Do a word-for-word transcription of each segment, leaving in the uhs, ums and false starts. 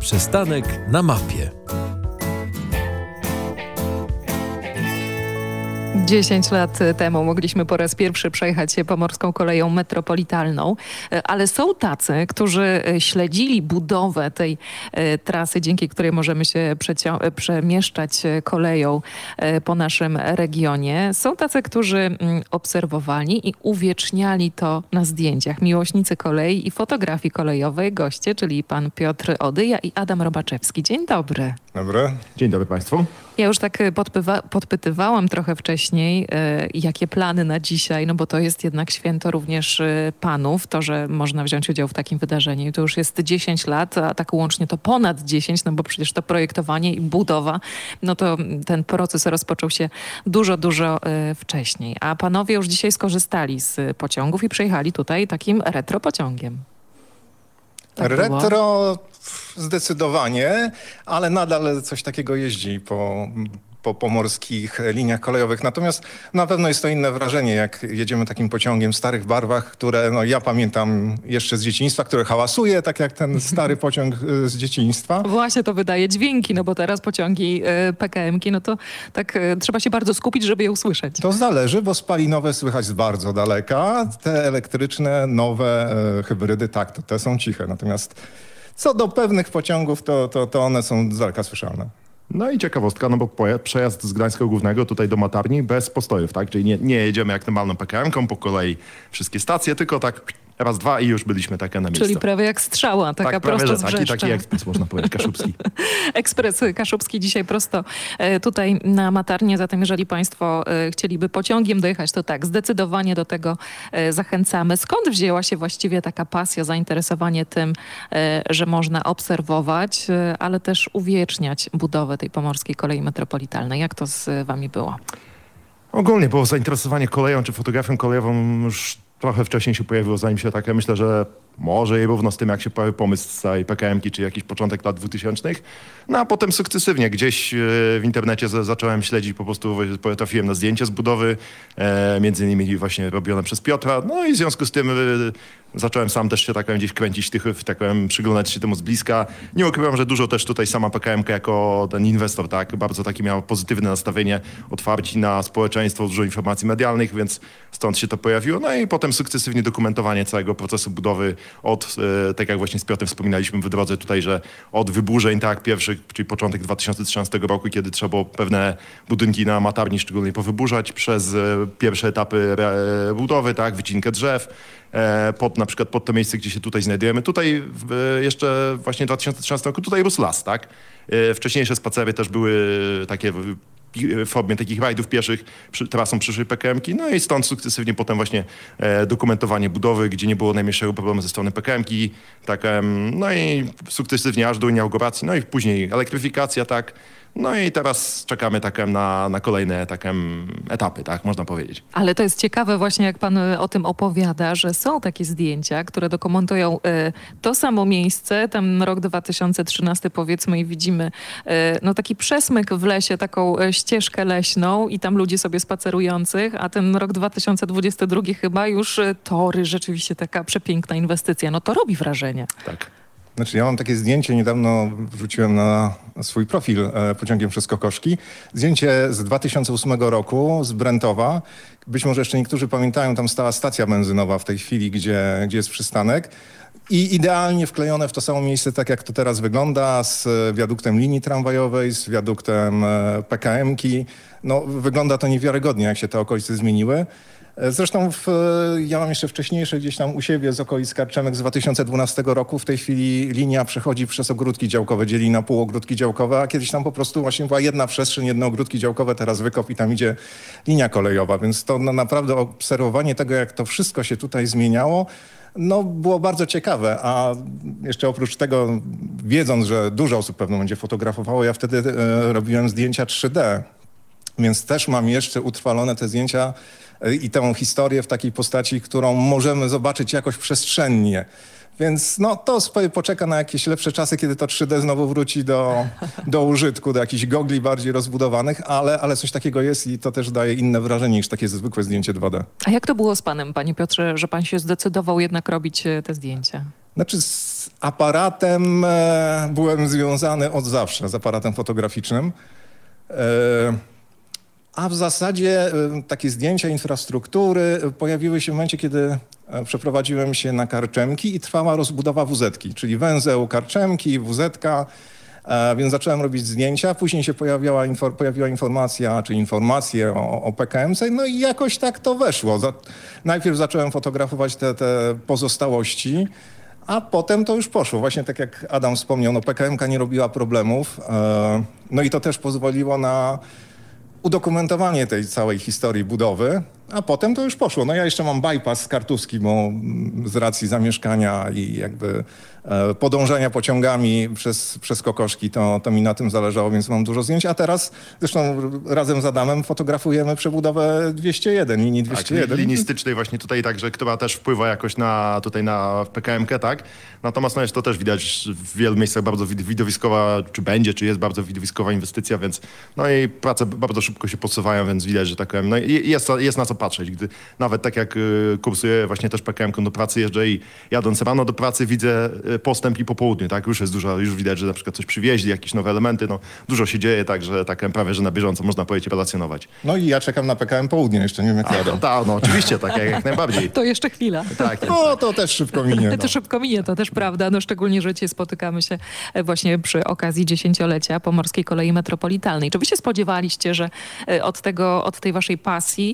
Przystanek na mapie. Dziesięć lat temu mogliśmy po raz pierwszy przejechać się pomorską koleją metropolitalną, ale są tacy, którzy śledzili budowę tej trasy, dzięki której możemy się przemieszczać koleją po naszym regionie. Są tacy, którzy obserwowali i uwieczniali to na zdjęciach. Miłośnicy kolei i fotografii kolejowej, goście, czyli pan Piotr Odyja i Adam Robaczewski. Dzień dobry. Dobry. Dzień dobry Państwu. Ja już tak podpywa- podpytywałam trochę wcześniej, e, jakie plany na dzisiaj, no bo to jest jednak święto również e, panów, to, że można wziąć udział w takim wydarzeniu. To już jest dziesięć lat, a tak łącznie to ponad dziesięć, no bo przecież to projektowanie i budowa, no to ten proces rozpoczął się dużo, dużo e, wcześniej. A panowie już dzisiaj skorzystali z pociągów i przejechali tutaj takim retro pociągiem. Tak Retro było? Zdecydowanie, ale nadal coś takiego jeździ po, po pomorskich liniach kolejowych. Natomiast na pewno jest to inne wrażenie, jak jedziemy takim pociągiem w starych barwach, które no, ja pamiętam jeszcze z dzieciństwa, które hałasuje, tak jak ten stary pociąg z dzieciństwa. Właśnie to wydaje dźwięki, no bo teraz pociągi P K M-ki, no to tak trzeba się bardzo skupić, żeby je usłyszeć. To zależy, bo spalinowe słychać z bardzo daleka. Te elektryczne, nowe e, hybrydy, tak, to te są ciche. Natomiast co do pewnych pociągów, to, to, to one są z daleka słyszalne. No i ciekawostka, no bo przejazd z Gdańska Głównego tutaj do Matarni bez postojów, tak? Czyli nie, nie jedziemy jak normalną P K M-ką po kolei wszystkie stacje, tylko tak raz, dwa i już byliśmy takie na miejscu. Czyli prawie jak strzała, taka tak, prosto prawie, z taki, Brzeszcza. taki ekspres, można powiedzieć, kaszubski. Ekspres kaszubski dzisiaj prosto e, tutaj na Matarnię, zatem jeżeli państwo e, chcieliby pociągiem dojechać, to tak, zdecydowanie do tego e, zachęcamy. Skąd wzięła się właściwie taka pasja, zainteresowanie tym, e, że można obserwować, e, ale też uwieczniać budowę tej pomorskiej kolei metropolitalnej? Jak to z wami było? Ogólnie było zainteresowanie koleją czy fotografią kolejową już trochę wcześniej się pojawiło, zanim się takie, myślę, że może i równo z tym, jak się pojawił pomysł z całej P K M-ki, czy jakiś początek lat dwutysięcznych. No a potem sukcesywnie gdzieś w internecie z, zacząłem śledzić, po prostu trafiłem na zdjęcie z budowy, e, między innymi właśnie robione przez Piotra. No i w związku z tym e, zacząłem sam też się tak powiem, gdzieś kręcić tych, tak powiem, przyglądać się temu z bliska. Nie ukrywam, że dużo też tutaj sama P K M-ka jako ten inwestor, tak, bardzo takie miała pozytywne nastawienie, otwarci na społeczeństwo, dużo informacji medialnych, więc stąd się to pojawiło. No i potem sukcesywnie dokumentowanie całego procesu budowy od, e, tak jak właśnie z Piotrem wspominaliśmy w drodze tutaj, że od wyburzeń, tak, pierwszych, czyli początek dwa tysiące trzynastego roku, kiedy trzeba było pewne budynki na Matarni szczególnie powyburzać, przez e, pierwsze etapy e, budowy, tak, wycinkę drzew, e, pod na przykład pod to miejsce, gdzie się tutaj znajdujemy. Tutaj w, jeszcze właśnie w dwa tysiące trzynastym roku tutaj rósł las, tak. E, wcześniejsze spacery też były takie w formie takich rajdów pieszych przy, trasą przyszłej P K M-ki, no i stąd sukcesywnie potem właśnie e, dokumentowanie budowy, gdzie nie było najmniejszego problemu ze strony P K M-ki, tak, e, no i sukcesywnie aż do inauguracji, no i później elektryfikacja, tak, no i teraz czekamy tak, na, na kolejne tak, etapy, tak, można powiedzieć. Ale to jest ciekawe właśnie, jak pan o tym opowiada, że są takie zdjęcia, które dokumentują y, to samo miejsce, ten rok dwa tysiące trzynasty powiedzmy i widzimy y, no taki przesmyk w lesie, taką y, ścieżkę leśną i tam ludzi sobie spacerujących, a ten rok dwa tysiące dwudziesty drugi chyba już y, tory, rzeczywiście taka przepiękna inwestycja. No to robi wrażenie. Tak. Znaczy ja mam takie zdjęcie, niedawno wrzuciłem na swój profil e, pociągiem przez Kokoszki. Zdjęcie z dwa tysiące ósmego roku z Brentowa. Być może jeszcze niektórzy pamiętają, tam stała stacja benzynowa w tej chwili, gdzie, gdzie jest przystanek. I idealnie wklejone w to samo miejsce, tak jak to teraz wygląda, z wiaduktem linii tramwajowej, z wiaduktem e, P K M-ki. No wygląda to niewiarygodnie, jak się te okolice zmieniły. Zresztą w, ja mam jeszcze wcześniejsze gdzieś tam u siebie z okolic Karczemek z dwa tysiące dwunastego roku. W tej chwili linia przechodzi przez ogródki działkowe, dzieli na pół ogródki działkowe, a kiedyś tam po prostu właśnie była jedna przestrzeń, jedne ogródki działkowe, teraz wykop i tam idzie linia kolejowa. Więc to no, naprawdę obserwowanie tego, jak to wszystko się tutaj zmieniało, no było bardzo ciekawe, a jeszcze oprócz tego, wiedząc, że dużo osób pewno będzie fotografowało, ja wtedy e, robiłem zdjęcia trzy D, więc też mam jeszcze utrwalone te zdjęcia i tę historię w takiej postaci, którą możemy zobaczyć jakoś przestrzennie. Więc no, to swoje poczeka na jakieś lepsze czasy, kiedy to trzy D znowu wróci do, do użytku, do jakichś gogli bardziej rozbudowanych, ale, ale coś takiego jest i to też daje inne wrażenie niż takie zwykłe zdjęcie dwa D. A jak to było z panem, panie Piotrze, że pan się zdecydował jednak robić te zdjęcia? Znaczy z z aparatem e, byłem związany od zawsze, z aparatem fotograficznym. E, a w zasadzie e, takie zdjęcia infrastruktury pojawiły się w momencie, kiedy e, przeprowadziłem się na Karczemki i trwała rozbudowa wu zetki, czyli węzeł Karczemki, wu zetka. E, więc zacząłem robić zdjęcia, później się pojawiała, infor, pojawiła informacja, czy informacje o, o P K M ce, no i jakoś tak to weszło. Za, najpierw zacząłem fotografować te, te pozostałości, a potem to już poszło. Właśnie tak jak Adam wspomniał, no P K M ka nie robiła problemów, e, no i to też pozwoliło na udokumentowanie tej całej historii budowy, a potem to już poszło. No ja jeszcze mam bypass kartuski, bo z racji zamieszkania i jakby e, podążania pociągami przez, przez Kokoszki, to, to mi na tym zależało, więc mam dużo zdjęć. A teraz zresztą razem z Adamem fotografujemy przebudowę dwieście jeden, linii dwieście jeden. Tak, linii stycznej właśnie tutaj także, która też wpływa jakoś na tutaj na P K M kę, tak? Natomiast no jest to też widać w wielu miejscach bardzo widowiskowa, czy będzie, czy jest bardzo widowiskowa inwestycja, więc no i prace bardzo szybko się posuwają, więc widać, że tak powiem, no i jest, jest na co patrzeć, gdy nawet tak jak y, kursuję właśnie też P K M ką do pracy, jeżdżę i jadąc rano do pracy widzę postęp i po południu, tak? Już jest dużo, już widać, że na przykład coś przywieźli, jakieś nowe elementy, no dużo się dzieje, tak, że tak prawie, że na bieżąco można powiedzieć relacjonować. No i ja czekam na P K M południe, jeszcze nie wiem jak jadę. Tak, no oczywiście, tak jak, jak najbardziej. To jeszcze chwila. Tak, jest, No tak. to też szybko minie. No. To szybko minie, to też prawda. No szczególnie, że dzisiaj spotykamy się właśnie przy okazji dziesięciolecia Pomorskiej Kolei Metropolitalnej. Czy wy się spodziewaliście, że od tego, od tej waszej pasji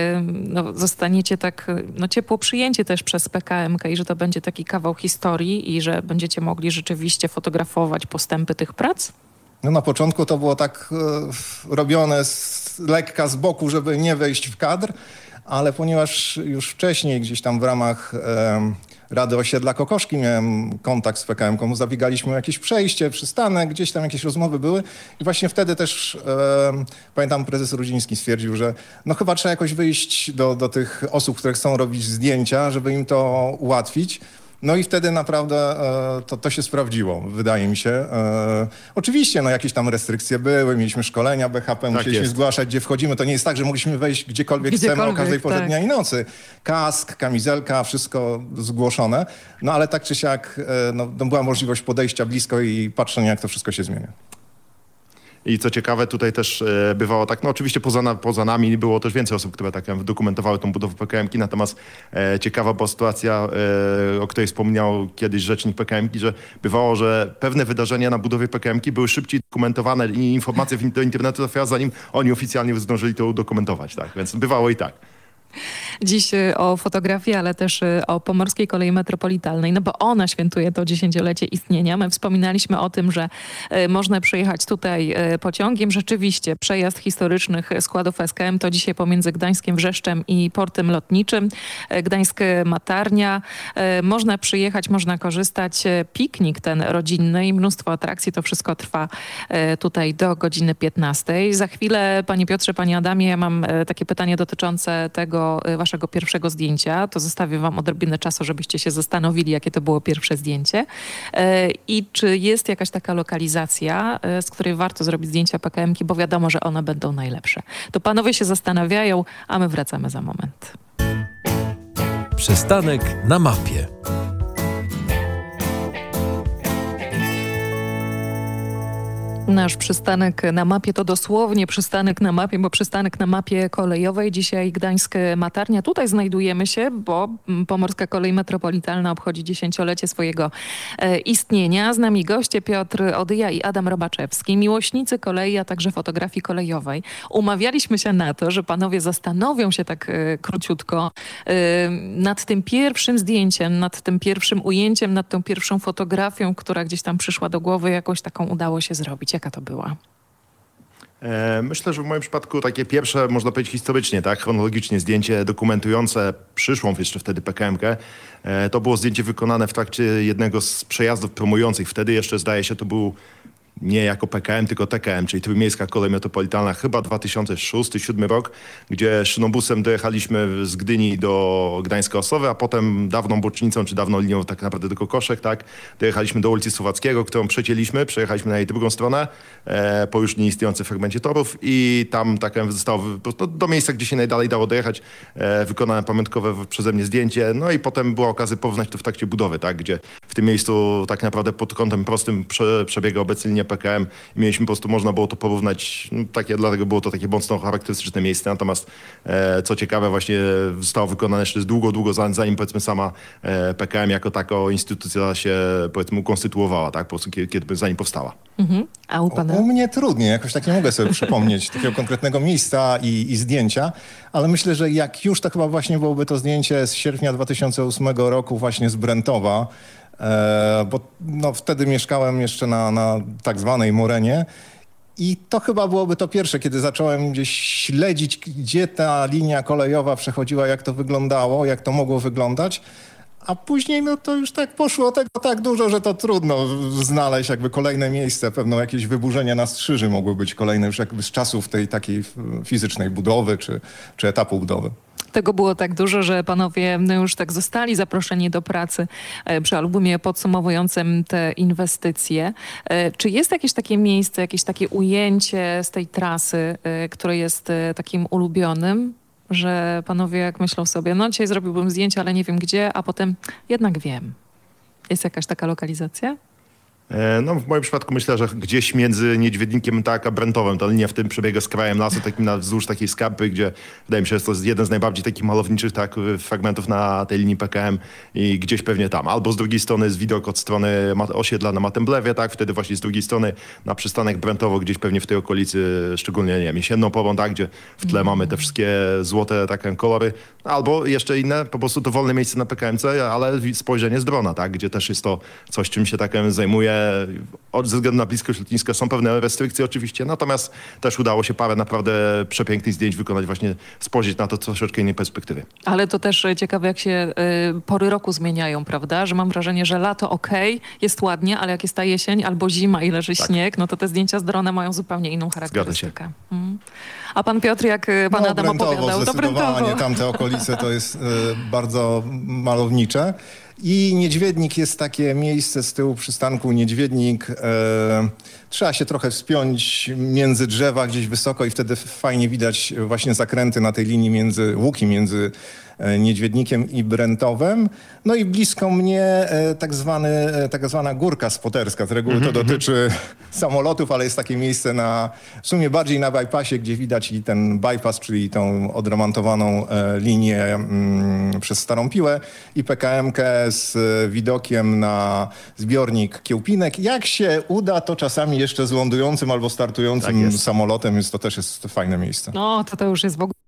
no, zostaniecie tak no, ciepło przyjęci też przez P K M kę i że to będzie taki kawał historii i że będziecie mogli rzeczywiście fotografować postępy tych prac? No na początku to było tak e, robione z lekka z boku, żeby nie wejść w kadr, ale ponieważ już wcześniej gdzieś tam w ramach e, Rady Osiedla Kokoszki miałem kontakt z P K M ką, zabiegaliśmy o jakieś przejście, przystanek, gdzieś tam jakieś rozmowy były i właśnie wtedy też e, pamiętam prezes Rudziński stwierdził, że no chyba trzeba jakoś wyjść do, do tych osób, które chcą robić zdjęcia, żeby im to ułatwić. No i wtedy naprawdę e, to, to się sprawdziło, wydaje mi się. E, oczywiście no jakieś tam restrykcje były, mieliśmy szkolenia B H P, Tak musieliśmy jest. zgłaszać, gdzie wchodzimy. To nie jest tak, że mogliśmy wejść gdziekolwiek, chcemy o Gdziekolwiek, każdej porze tak. dnia i nocy. Kask, kamizelka, wszystko zgłoszone. No ale tak czy siak e, no, no, była możliwość podejścia blisko i patrzenia, jak to wszystko się zmienia. I co ciekawe, tutaj też e, bywało tak, no oczywiście poza, na, poza nami było też więcej osób, które tak jakby dokumentowały tą budowę P K M ki, natomiast e, ciekawa była sytuacja, e, o której wspomniał kiedyś rzecznik P K M ki, że bywało, że pewne wydarzenia na budowie P K M ki były szybciej dokumentowane i informacje w, do internetu trafiały, zanim oni oficjalnie zdążyli to udokumentować, tak, więc bywało i tak. Dziś o fotografii, ale też o Pomorskiej Kolei Metropolitalnej, no bo ona świętuje to dziesięciolecie istnienia. My wspominaliśmy o tym, że można przyjechać tutaj pociągiem. Rzeczywiście przejazd historycznych składów S K M to dzisiaj pomiędzy Gdańskiem Wrzeszczem i portem lotniczym. Gdańsk-Matarnia. Można przyjechać, można korzystać. Piknik ten rodzinny i mnóstwo atrakcji. To wszystko trwa tutaj do godziny piętnastej. Za chwilę, panie Piotrze, panie Adamie, ja mam takie pytanie dotyczące tego waszego pierwszego zdjęcia. To zostawię wam odrobinę czasu, żebyście się zastanowili, jakie to było pierwsze zdjęcie. I czy jest jakaś taka lokalizacja, z której warto zrobić zdjęcia P K M ki, bo wiadomo, że one będą najlepsze. To panowie się zastanawiają, a my wracamy za moment. Przystanek na mapie. Nasz przystanek na mapie to dosłownie przystanek na mapie, bo przystanek na mapie kolejowej. Dzisiaj Gdańsk-Matarnia. Tutaj znajdujemy się, bo Pomorska Kolej Metropolitalna obchodzi dziesięciolecie swojego e, istnienia. Z nami goście Piotr Odyja i Adam Robaczewski, miłośnicy kolei, a także fotografii kolejowej. Umawialiśmy się na to, że panowie zastanowią się tak e, króciutko e, nad tym pierwszym zdjęciem, nad tym pierwszym ujęciem, nad tą pierwszą fotografią, która gdzieś tam przyszła do głowy, jakąś taką udało się zrobić. Jaka to była? Myślę, że w moim przypadku takie pierwsze, można powiedzieć historycznie, tak, chronologicznie zdjęcie dokumentujące przyszłą jeszcze wtedy P K M kę. To było zdjęcie wykonane w trakcie jednego z przejazdów promujących. Wtedy jeszcze, zdaje się, to był nie jako P K M, tylko T K M, czyli Trójmiejska Kolej Metropolitalna, chyba dwa tysiące szósty dwa tysiące siódmy rok, gdzie szynobusem dojechaliśmy z Gdyni do Gdańska Osowy, a potem dawną bocznicą, czy dawną linią tak naprawdę do Kokoszek, tak, dojechaliśmy do ulicy Słowackiego, którą przecięliśmy, przejechaliśmy na jej drugą stronę, e, po już nieistniejącym fragmencie torów i tam tak zostało do, do miejsca, gdzie się najdalej dało dojechać, e, wykonane pamiątkowe przeze mnie zdjęcie, no i potem była okazja porównać to w trakcie budowy, tak, gdzie w tym miejscu tak naprawdę pod kątem prostym prze, przebiega obecnie linia P K M i mieliśmy po prostu, można było to porównać, no, takie, dlatego było to takie mocno charakterystyczne miejsce, natomiast e, co ciekawe właśnie zostało wykonane jeszcze długo, długo zanim, zanim powiedzmy sama e, P K M jako taka instytucja się powiedzmy ukonstytuowała, tak, po prostu kiedy, kiedy zanim powstała. Mhm. A u pana? U, u mnie trudniej, jakoś tak nie mogę sobie przypomnieć takiego konkretnego miejsca i, i zdjęcia, ale myślę, że jak już to chyba właśnie byłoby to zdjęcie z sierpnia dwa tysiące ósmego roku właśnie z Brentowa, e, bo no, wtedy mieszkałem jeszcze na, na tak zwanej Morenie. I to chyba byłoby to pierwsze, kiedy zacząłem gdzieś śledzić, gdzie ta linia kolejowa przechodziła, jak to wyglądało, jak to mogło wyglądać. A później no to już tak poszło tego tak dużo, że to trudno znaleźć jakby kolejne miejsce. Pewno jakieś wyburzenia na Strzyży mogły być kolejne już jakby z czasów tej takiej fizycznej budowy czy, czy etapu budowy. Tego było tak dużo, że panowie już tak zostali zaproszeni do pracy przy albumie podsumowującym te inwestycje. Czy jest jakieś takie miejsce, jakieś takie ujęcie z tej trasy, które jest takim ulubionym, że panowie jak myślą sobie, no dzisiaj zrobiłbym zdjęcie, ale nie wiem gdzie, a potem jednak wiem. Jest jakaś taka lokalizacja? No w moim przypadku myślę, że gdzieś między Niedźwiednikiem tak a Brentowem. Ta linia w tym przebiega z krajem lasu, takim na wzdłuż takiej skarpy, gdzie wydaje mi się, że to jest jeden z najbardziej takich malowniczych tak, fragmentów na tej linii P K M i gdzieś pewnie tam. Albo z drugiej strony jest widok od strony osiedla na Matemblewie, tak, wtedy właśnie z drugiej strony na przystanek Brentowo, gdzieś pewnie w tej okolicy, szczególnie nie wiem, jesienną porą, tak, gdzie w tle mm. mamy te wszystkie złote takie kolory. Albo jeszcze inne, po prostu to wolne miejsce na P K M C, ale spojrzenie z drona, tak, gdzie też jest to coś, czym się tak zajmuje. Ze względu na bliskość lotniska są pewne restrykcje oczywiście, natomiast też udało się parę naprawdę przepięknych zdjęć wykonać, właśnie spojrzeć na to troszeczkę innej perspektywy. Ale to też ciekawe, jak się y, pory roku zmieniają, prawda? Że mam wrażenie, że lato okej, okay, jest ładnie, ale jak jest ta jesień albo zima i leży tak. śnieg, no to te zdjęcia z dronem mają zupełnie inną charakterystykę. Mm. A pan Piotr, jak pan no, Adam Brentowo, opowiadał, to Brentowo. Tamte okolice to jest y, bardzo malownicze. I Niedźwiednik jest takie miejsce z tyłu przystanku Niedźwiednik. E, trzeba się trochę wspiąć między drzewa gdzieś wysoko i wtedy fajnie widać właśnie zakręty na tej linii między, łuki między Niedźwiednikiem i Brentowem. No i blisko mnie e, tak, zwany, e, tak zwana górka spoterska. Z reguły to dotyczy samolotów, ale jest takie miejsce na, w sumie bardziej na bypassie, gdzie widać i ten bypass, czyli tą odremontowaną e, linię mm, przez Starą Piłę i P K M-kę z widokiem na zbiornik Kiełpinek. Jak się uda, to czasami jeszcze z lądującym albo startującym tak jest. samolotem, więc to też jest fajne miejsce. No, to to już jest w ogóle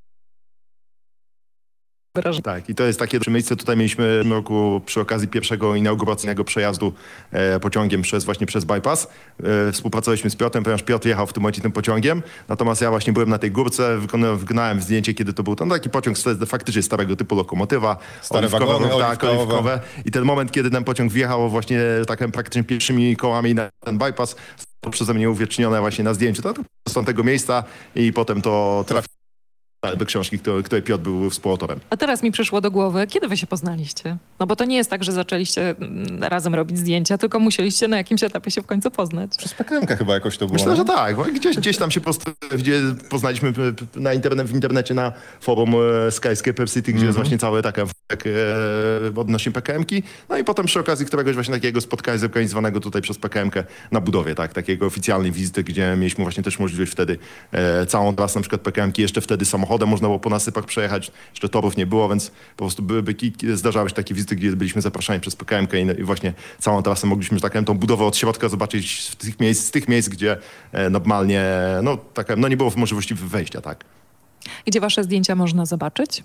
Tak, i to jest takie miejsce, tutaj mieliśmy w tym roku przy okazji pierwszego inauguracyjnego przejazdu e, pociągiem przez właśnie przez bypass. E, współpracowaliśmy z Piotrem, ponieważ Piotr jechał w tym momencie tym pociągiem, natomiast ja właśnie byłem na tej górce, wykonałem, wykonałem zdjęcie, kiedy to był tam taki pociąg faktycznie starego typu lokomotywa, stare wagony tak, oliwkowe. I ten moment, kiedy ten pociąg wjechał właśnie takim praktycznie pierwszymi kołami na ten bypass, to przeze mnie uwiecznione właśnie na zdjęciu. To, to z tamtego miejsca i potem to trafiło do książki, której, której Piotr był współautorem. A teraz mi przyszło do głowy, kiedy wy się poznaliście? No bo to nie jest tak, że zaczęliście razem robić zdjęcia, tylko musieliście na jakimś etapie się w końcu poznać. Przez P K M-kę chyba jakoś to było. Myślę, że tak. Gdzieś, gdzieś tam się po prostu gdzie poznaliśmy na internet, w internecie na forum Skyscaper City, gdzie mm-hmm. jest właśnie cały taki e, odnośnie P K M-ki. No i potem przy okazji któregoś właśnie takiego spotkania zorganizowanego tutaj przez P K M-kę na budowie, tak, takiego oficjalnej wizyty, gdzie mieliśmy właśnie też możliwość wtedy e, całą trasę na przykład P K M-ki, jeszcze wtedy samochodem można było po nasypach przejechać, jeszcze torów nie było, więc po prostu były, by, zdarzały się takie wizyty, gdzie byliśmy zapraszani przez P K M-kę i, i właśnie całą trasę mogliśmy, że tak powiem, tą budowę od środka zobaczyć z tych miejsc, z tych miejsc gdzie e, normalnie no, tak, no, nie było możliwości wejścia. Tak. Gdzie wasze zdjęcia można zobaczyć?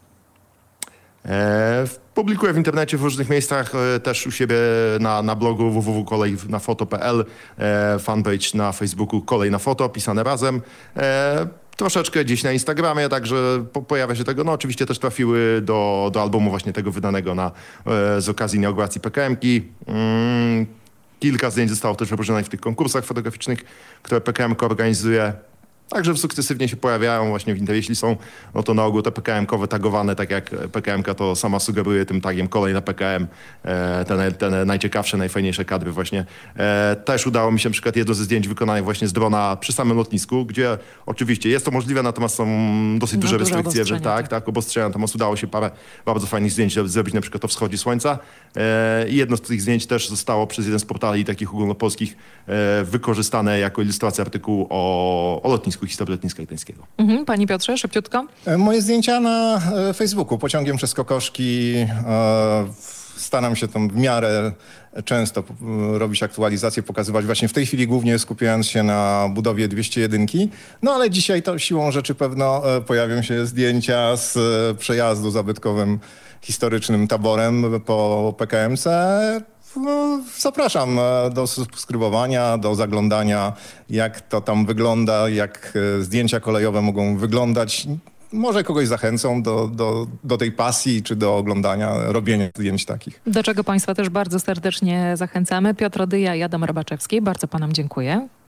E, publikuję w internecie w różnych miejscach, e, też u siebie na, na blogu w w w kropka kolej na foto kropka p l, e, fanpage na Facebooku Kolej na Foto, pisane razem. E, Troszeczkę gdzieś na Instagramie, także po, pojawia się tego. No oczywiście też trafiły do, do albumu właśnie tego wydanego na, e, z okazji inauguracji P K M-ki. Mm, kilka zdjęć zostało też wybrzeżonych w tych konkursach fotograficznych, które P K M K organizuje. Także sukcesywnie się pojawiają właśnie w internecie. Jeśli są, no to na ogół te P K M kowe tagowane, tak jak P K M K to sama sugeruje tym tagiem kolejne P K M, e, te, te najciekawsze, najfajniejsze kadry właśnie. E, też udało mi się na przykład jedno ze zdjęć wykonanych właśnie z drona przy samym lotnisku, gdzie oczywiście jest to możliwe, natomiast są dosyć No, duże duże restrykcje, że obostrzenia, tak, tak, obostrzenia. Natomiast udało się parę bardzo fajnych zdjęć zrobić na przykład o wschodzie słońca. E, I jedno z tych zdjęć też zostało przez jeden z portali takich ogólnopolskich e, wykorzystane jako ilustracja artykułu o, o lotnisku, historii lotniska gdańskiego. Mhm. Pani Piotrze, szybciutko. E, Moje zdjęcia na e, Facebooku, pociągiem przez Kokoszki. E, Staram się tam w miarę często p- robić aktualizacje, pokazywać właśnie w tej chwili głównie skupiając się na budowie dwieście jeden. No ale dzisiaj to siłą rzeczy pewno e, pojawią się zdjęcia z e, przejazdu zabytkowym historycznym taborem po P K M C. No, zapraszam e, do subskrybowania, do zaglądania, jak to tam wygląda, jak e, zdjęcia kolejowe mogą wyglądać. Może kogoś zachęcą do, do, do tej pasji czy do oglądania, robienia zdjęć takich. Do czego Państwa też bardzo serdecznie zachęcamy. Piotr Odyja i Adam Robaczewski. Bardzo Panom dziękuję.